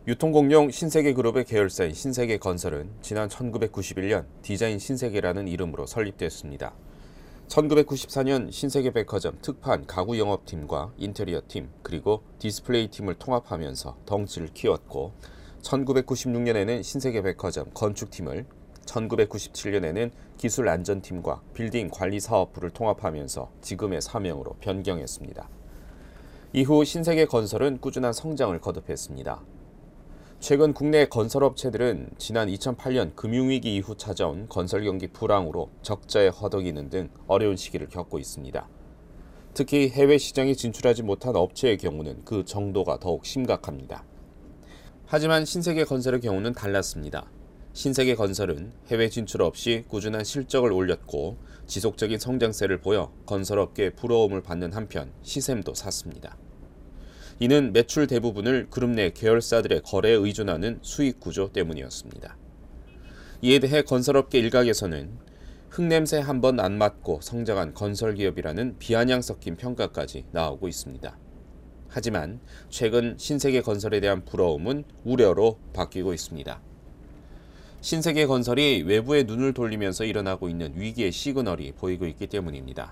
유통공룡 신세계그룹의 계열사인 신세계건설은 지난 1991년 디자인 신세계라는 이름으로 설립됐습니다. 1994년 신세계백화점 특판 가구 영업팀과 인테리어팀 그리고 디스플레이팀을 통합하면서 덩치를 키웠고 1996년에는 신세계백화점 건축팀을 1997년에는 기술안전팀과 빌딩 관리사업부를 통합하면서 지금의 사명으로 변경했습니다. 이후 신세계건설은 꾸준한 성장을 거듭했습니다. 최근 국내 건설업체들은 지난 2008년 금융위기 이후 찾아온 건설 경기 불황으로 적자에 허덕이는 등 어려운 시기를 겪고 있습니다. 특히 해외 시장에 진출하지 못한 업체의 경우는 그 정도가 더욱 심각합니다. 하지만 신세계건설의 경우는 달랐습니다. 신세계건설은 해외 진출 없이 꾸준한 실적을 올렸고 지속적인 성장세를 보여 건설업계의 부러움을 받는 한편 시샘도 샀습니다. 이는 매출 대부분을 그룹 내 계열사들의 거래에 의존하는 수익 구조 때문이었습니다. 이에 대해 건설업계 일각에서는 흙냄새 한 번 안 맡고 성장한 건설기업이라는 비아냥 섞인 평가까지 나오고 있습니다. 하지만 최근 신세계건설에 대한 부러움은 우려로 바뀌고 있습니다. 신세계건설이 외부에 눈을 돌리면서 일어나고 있는 위기의 시그널이 보이고 있기 때문입니다.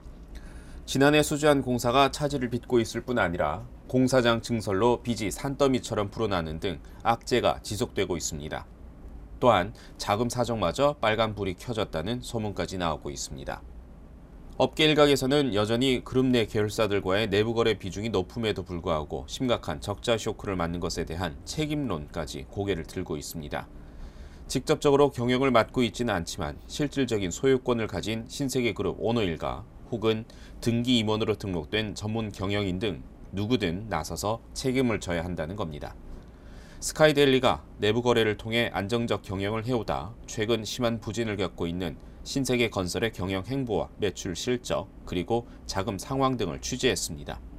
지난해 수주한 공사가 차질을 빚고 있을 뿐 아니라 공사장 증설로 빚이 산더미처럼 불어나는 등 악재가 지속되고 있습니다. 또한 자금 사정마저 빨간불이 켜졌다는 소문까지 나오고 있습니다. 업계 일각에서는 여전히 그룹 내 계열사들과의 내부 거래 비중이 높음에도 불구하고 심각한 적자 쇼크를 맞는 것에 대한 책임론까지 고개를 들고 있습니다. 직접적으로 경영을 맡고 있지는 않지만 실질적인 소유권을 가진 신세계그룹 오너 일가 혹은 등기 임원으로 등록된 전문 경영인 등 누구든 나서서 책임을 져야 한다는 겁니다. 스카이데일리가 내부 거래를 통해 안정적 경영을 해오다 최근 심한 부진을 겪고 있는 신세계건설의 경영 행보와 매출 실적 그리고 자금 상황 등을 취재했습니다.